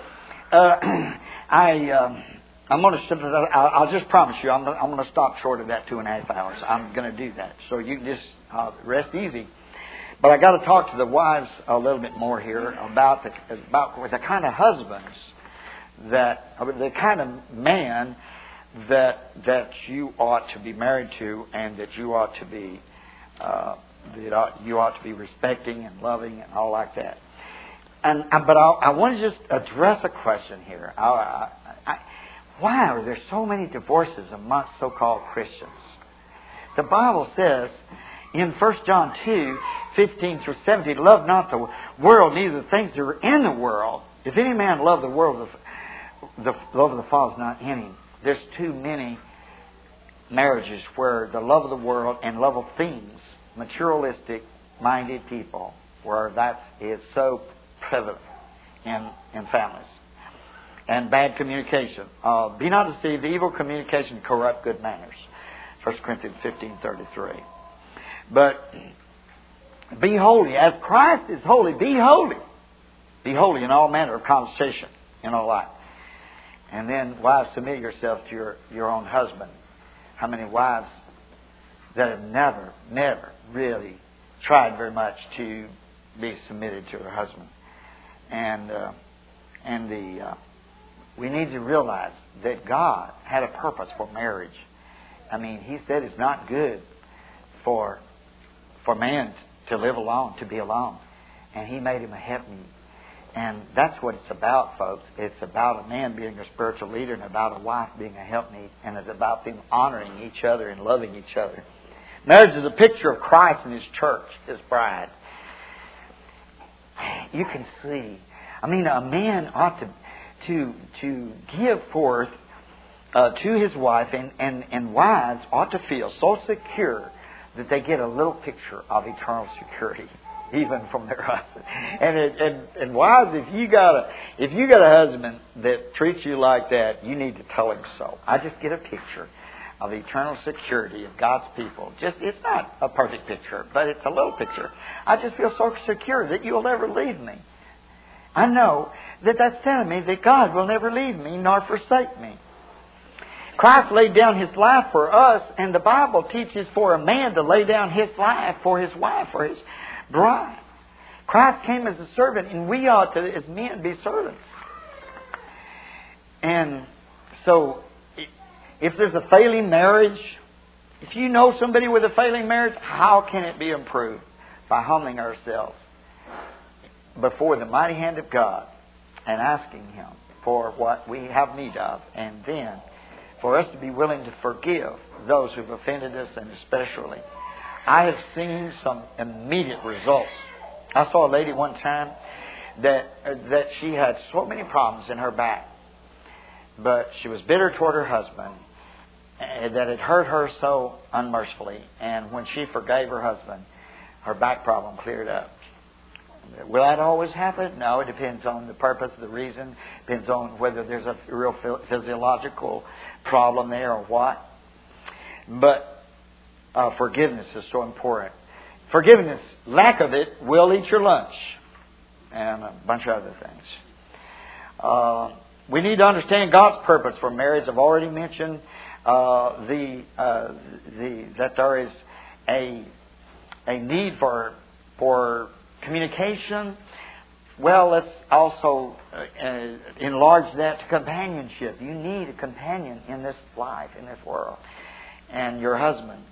I'm going to. I'll just promise you, I'm going to stop short of that 2.5 hours. I'm going to do that, so you can just rest easy. But I got to talk to the wives a little bit more here about the kind of husbands the kind of man that you ought to be married to, and that you ought to be. You ought to be respecting and loving and all like that. But I want to just address a question here. Why are there so many divorces amongst so-called Christians? The Bible says in 1 John 2, 15 through 17, love not the world, neither the things that are in the world. If any man love the world, the love of the Father is not in him. There's too many marriages where the love of the world and love of things, materialistic minded people, where that is so prevalent in families. And bad communication. Be not deceived, evil communication corrupt good manners. 1 Corinthians 15:33. But be holy. As Christ is holy, be holy. Be holy in all manner of conversation in all life. And then, wives, submit yourself to your own husband. How many wives that have never really tried very much to be submitted to her husband? We need to realize that God had a purpose for marriage. I mean, He said it's not good for man to live alone, to be alone. And He made him a helpmeet. And that's what it's about, folks. It's about a man being a spiritual leader and about a wife being a helpmeet. And it's about them honoring each other and loving each other. Marriage is a picture of Christ and His church, His bride. You can see. I mean, a man ought to give forth to his wife, and wives ought to feel so secure that they get a little picture of eternal security, even from their husband. And wives, if you got a husband that treats you like that, you need to tell him so. I just get a picture of the eternal security of God's people. It's not a perfect picture, but it's a little picture. I just feel so secure that you'll never leave me. I know that that's telling me that God will never leave me nor forsake me. Christ laid down His life for us, and the Bible teaches for a man to lay down his life for his wife, for his bride. Christ came as a servant, and we ought to, as men, be servants. And so, if there's a failing marriage, if you know somebody with a failing marriage, how can it be improved? By humbling ourselves before the mighty hand of God and asking Him for what we have need of, and then for us to be willing to forgive those who've offended us, and especially. I have seen some immediate results. I saw a lady one time that she had so many problems in her back, but she was bitter toward her husband that it hurt her so unmercifully, and when she forgave her husband, her back problem cleared up. Will that always happen? No, it depends on the purpose, the reason. Depends on whether there's a real physiological problem there or what. But forgiveness is so important. Forgiveness, lack of it, will eat your lunch. And a bunch of other things. We need to understand God's purpose for marriage. I've already mentioned that there is a need for communication. Well, let's also enlarge that to companionship. You need a companion in this life, in this world. And your husband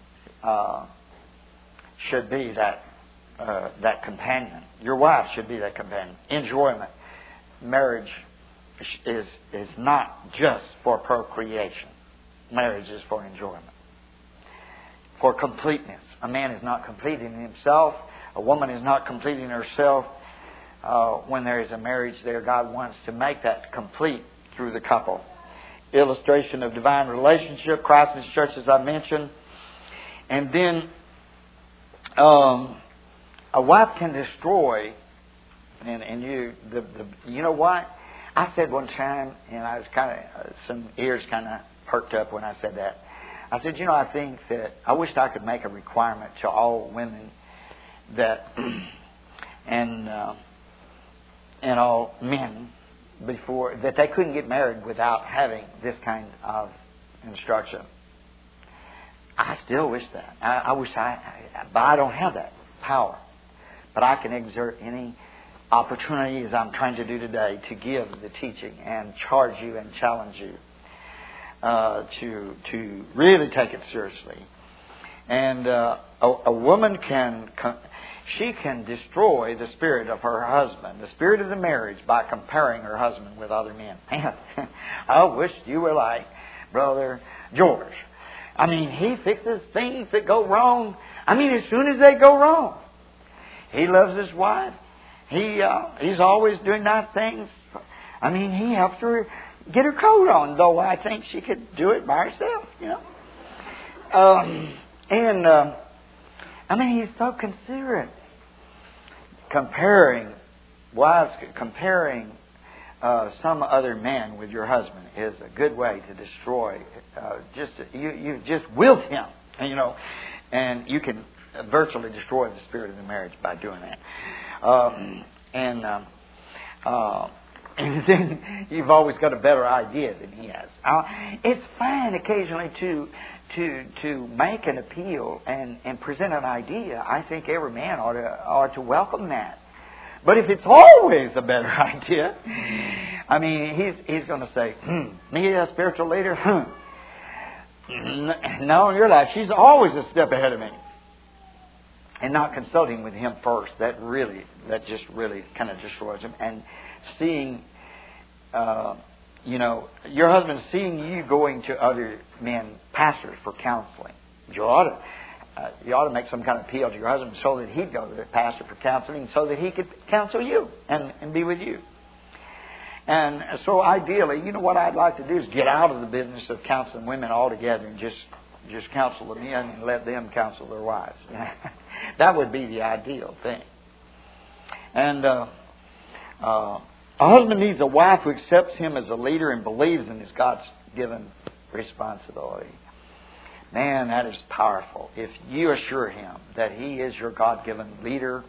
should be that companion. Your wife should be that companion. Enjoyment. Marriage is not just for procreation. Marriage is for enjoyment. For completeness. A man is not completing himself. A woman is not completing herself. When there is a marriage there, God wants to make that complete through the couple. Illustration of divine relationship, Christ and His church, as I mentioned. And then a wife can destroy, and you know what? I said one time, and I was some ears kind of perked up when I said that. I said, I think that I wished I could make a requirement to all women that and all men before that they couldn't get married without having this kind of instruction. I still wish that. I wish but I don't have that power. But I can exert any opportunity, as I'm trying to do today, to give the teaching and charge you and challenge you to really take it seriously. And a woman can destroy the spirit of her husband, the spirit of the marriage, by comparing her husband with other men. Man, I wish you were like Brother George. I mean, he fixes things that go wrong. I mean, as soon as they go wrong. He loves his wife. He's always doing nice things. I mean, he helps her get her coat on, though I think she could do it by herself, you know. I mean, he's so considerate. Comparing some other man with your husband is a good way to destroy. You just wilt him, you know, and you can virtually destroy the spirit of the marriage by doing that. And then you've always got a better idea than he has. It's fine occasionally to make an appeal and present an idea. I think every man ought to welcome that. But if it's always a better idea, I mean, he's going to say, me a spiritual leader? No, in your life, she's always a step ahead of me. And not consulting with him first, that just really kind of destroys him. And seeing, your husband seeing you going to other men, pastors, for counseling. You ought to make some kind of appeal to your husband so that he'd go to the pastor for counseling, so that he could counsel you and be with you. And so ideally, you know what I'd like to do is get out of the business of counseling women altogether and just counsel the men and let them counsel their wives. That would be the ideal thing. And a husband needs a wife who accepts him as a leader and believes in his God's given responsibility. Man, that is powerful. If you assure him that he is your God-given leader,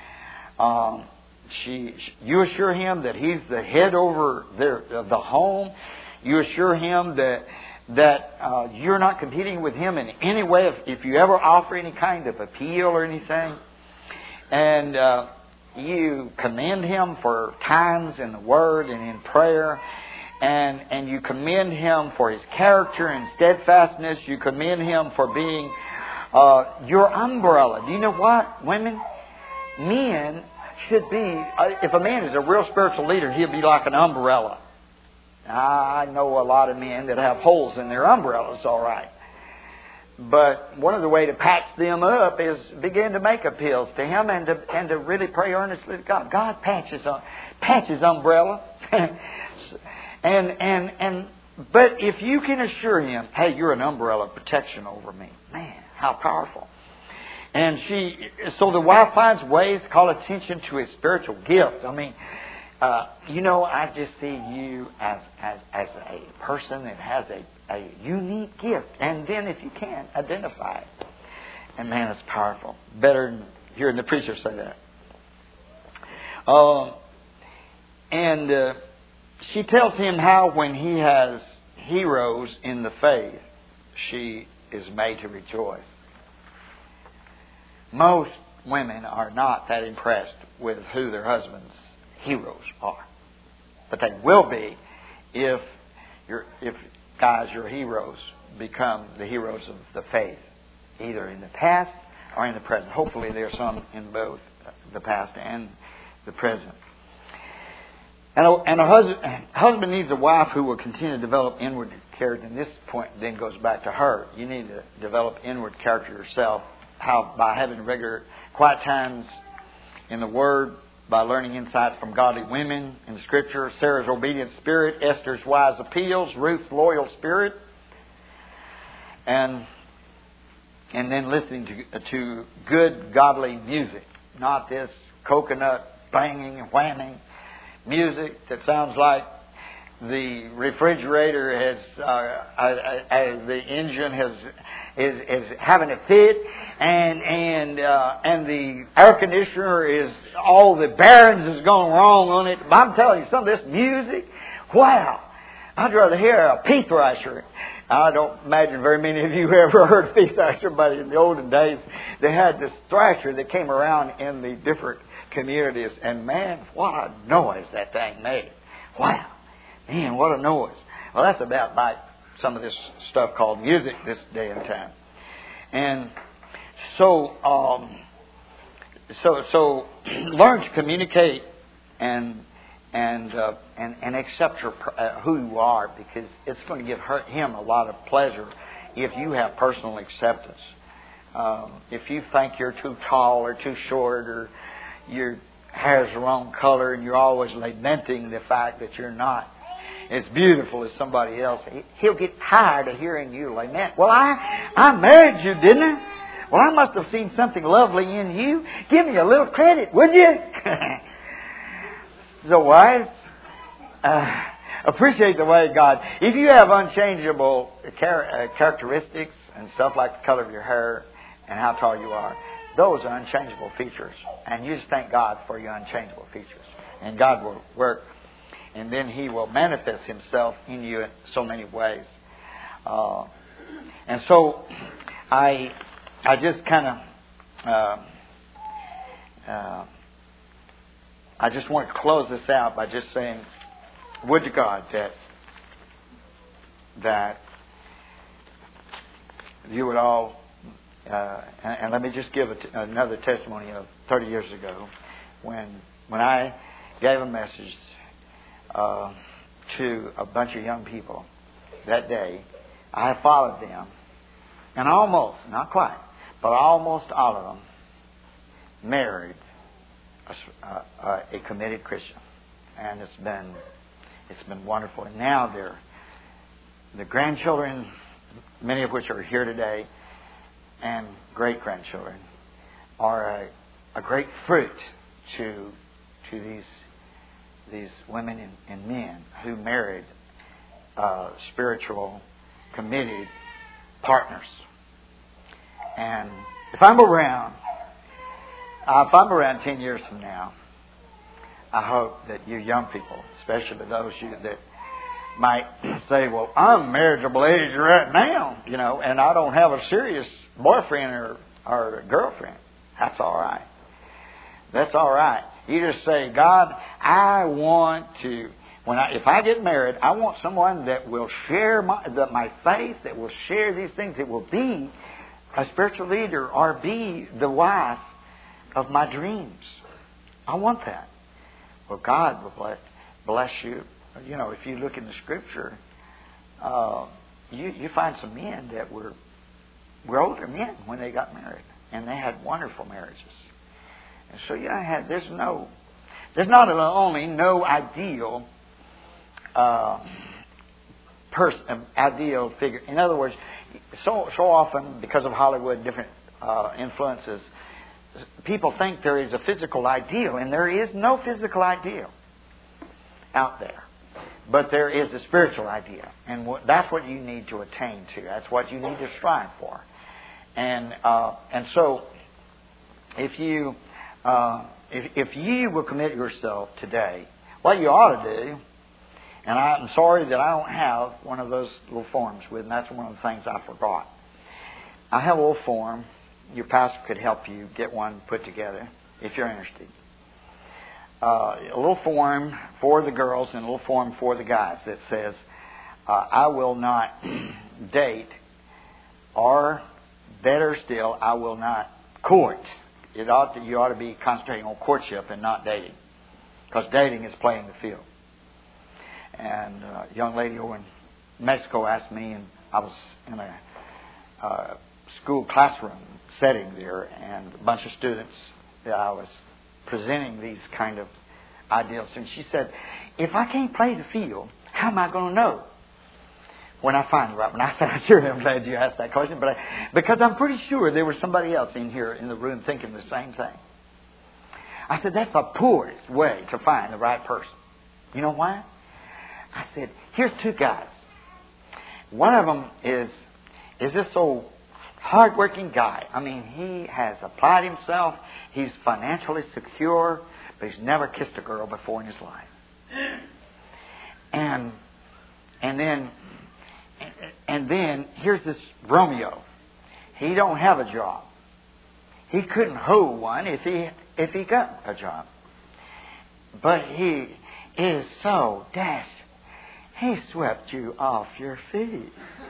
you assure him that he's the head over the home. You assure him that you're not competing with him in any way if you ever offer any kind of appeal or anything. And you commend him for times in the Word and in prayer. And you commend him for his character and steadfastness. You commend him for being your umbrella. Do you know what, women? Men should be, if a man is a real spiritual leader, he'll be like an umbrella. I know a lot of men that have holes in their umbrellas, all right. But one of the ways to patch them up is begin to make appeals to him and to really pray earnestly to God. God patches umbrella. But if you can assure him, hey, you're an umbrella of protection over me. Man, how powerful. And so the wife finds ways to call attention to his spiritual gift. I mean, I just see you as a person that has a unique gift. And then if you can, identify it. And man, it's powerful. Better than hearing the preacher say that. She tells him how when he has heroes in the faith, she is made to rejoice. Most women are not that impressed with who their husband's heroes are. But they will be if guys, your heroes become the heroes of the faith, either in the past or in the present. Hopefully there are some in both the past and the present. And a husband needs a wife who will continue to develop inward character. And this point then goes back to her. You need to develop inward character yourself. How? By having regular quiet times in the Word, by learning insights from godly women in the Scripture, Sarah's obedient spirit, Esther's wise appeals, Ruth's loyal spirit, and then listening to good godly music, not this coconut banging and whamming music that sounds like the refrigerator the engine is having a fit, and the air conditioner is all the bearings is going wrong on it. But I'm telling you, some of this music, wow! I'd rather hear a pea thrasher. I don't imagine very many of you ever heard pea thrasher, but in the olden days they had this thrasher that came around in the different communities, and man, what a noise that thing made! Wow, man, what a noise! Well, that's about like some of this stuff called music this day and time. And so learn to communicate and accept who you are, because it's going to give him a lot of pleasure if you have personal acceptance. If you think you're too tall or too short, or your hair's the wrong color, and you're always lamenting the fact that you're not as beautiful as somebody else, he'll get tired of hearing you lament. Well, I married you, didn't I? Well, I must have seen something lovely in you. Give me a little credit, would you? So wives, appreciate the way God... If you have unchangeable characteristics and stuff like the color of your hair and how tall you are, those are unchangeable features. And you just thank God for your unchangeable features. And God will work. And then He will manifest Himself in you in so many ways. And so I just kind of... I just want to close this out by just saying, would to God that you would all... and let me just give another testimony of 30 years ago when I gave a message to a bunch of young people that day. I have followed them, and almost, not quite, but almost all of them married a committed Christian, and it's been wonderful. And now the grandchildren, many of which are here today, and great grandchildren, are a great fruit to these women and men who married spiritual, committed partners. And if I'm around 10 years from now, I hope that you young people, especially those of you that might say, well, I'm marriageable age right now, and I don't have a serious boyfriend or girlfriend. That's all right. That's all right. You just say, God, I want to, if I get married, I want someone that will share my faith, that will share these things, that will be a spiritual leader or be the wife of my dreams. I want that. Well, God will bless you. If you look in the Scripture, you find some men that were older men when they got married, and they had wonderful marriages. And so there's not only no ideal ideal figure. In other words, so often because of Hollywood, different influences, people think there is a physical ideal, and there is no physical ideal out there. But there is a spiritual ideal, and that's what you need to attain to. That's what you need to strive for. And so, if you will commit yourself today, what you ought to do, and I'm sorry that I don't have one of those little forms with me. That's one of the things I forgot. I have a little form. Your pastor could help you get one put together if you're interested. A little form for the girls and a little form for the guys that says, I will not date, or better still, I will not court. You ought to be concentrating on courtship and not dating, because dating is playing the field. And a young lady over in Mexico asked me, and I was in a school classroom setting there, and a bunch of students that I was presenting these kind of ideals. And she said, if I can't play the field, how am I going to know when I find the right one? I said, I sure am glad you asked that question, because I'm pretty sure there was somebody else in here in the room thinking the same thing. I said, that's the poorest way to find the right person. You know why? I said, here's two guys. One of them is this old hard-working guy. I mean, he has applied himself. He's financially secure, but he's never kissed a girl before in his life. And then here's this Romeo. He don't have a job. He couldn't hold one if he got a job. But he is so dashed. He swept you off your feet.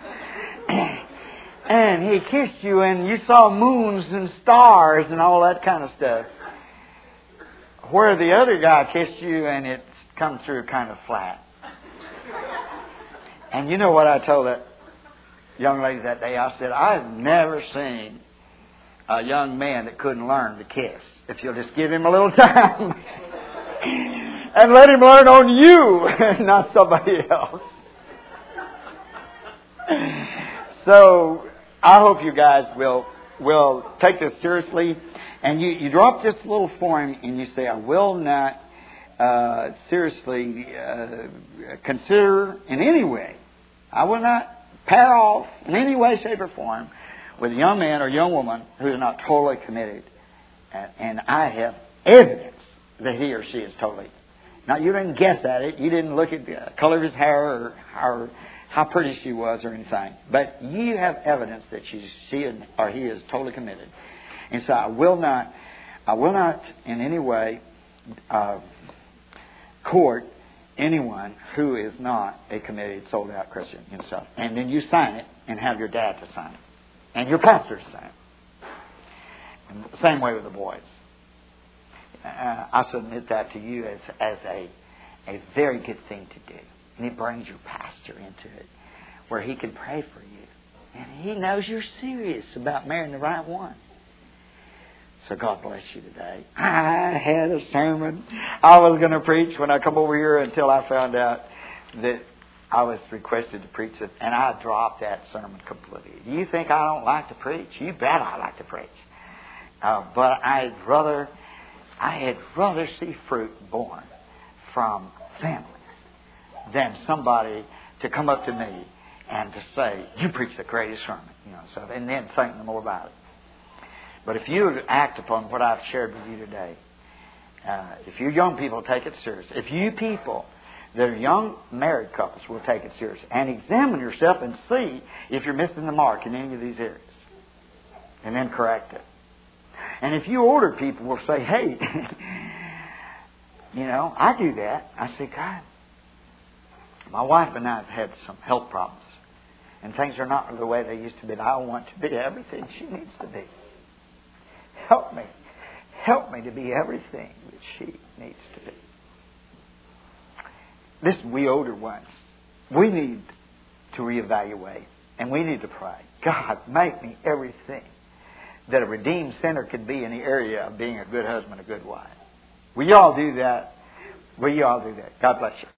And he kissed you, and you saw moons and stars and all that kind of stuff. Where the other guy kissed you, and it's come through kind of flat. And you know what I told young ladies that day, I said, I've never seen a young man that couldn't learn to kiss if you'll just give him a little time and let him learn on you, not somebody else. So I hope you guys will take this seriously. And you drop this little form and you say, I will not seriously consider in any way, I will not pair off in any way, shape, or form with a young man or young woman who is not totally committed. And I have evidence that he or she is totally. Now, you didn't guess at it. You didn't look at the color of his hair or how pretty she was or anything. But you have evidence that she or he is totally committed. And so I will not in any way court anyone who is not a committed, sold-out Christian himself. And then you sign it and have your dad to sign it. And your pastor to sign it. And the same way with the boys. I submit that to you as a very good thing to do. And it brings your pastor into it, where he can pray for you. And he knows you're serious about marrying the right one. So God bless you today. I had a sermon I was going to preach when I come over here until I found out that I was requested to preach it. And I dropped that sermon completely. Do you think I don't like to preach? You bet I like to preach. But I'd rather see fruit born from families than somebody to come up to me and to say, you preach the greatest sermon. So, and then think no more about it. But if you act upon what I've shared with you today, if you young people take it serious, if you people that are young married couples will take it serious and examine yourself and see if you're missing the mark in any of these areas, and then correct it. And if you older people will say, hey, I do that. I say, God, my wife and I have had some health problems, and things are not the way they used to be. I want to be everything she needs to be. Help me to be everything that she needs to be. Listen, we older ones, we need to reevaluate, and we need to pray. God, make me everything that a redeemed sinner could be in the area of being a good husband, a good wife. Will you all do that? Will you all do that? God bless you.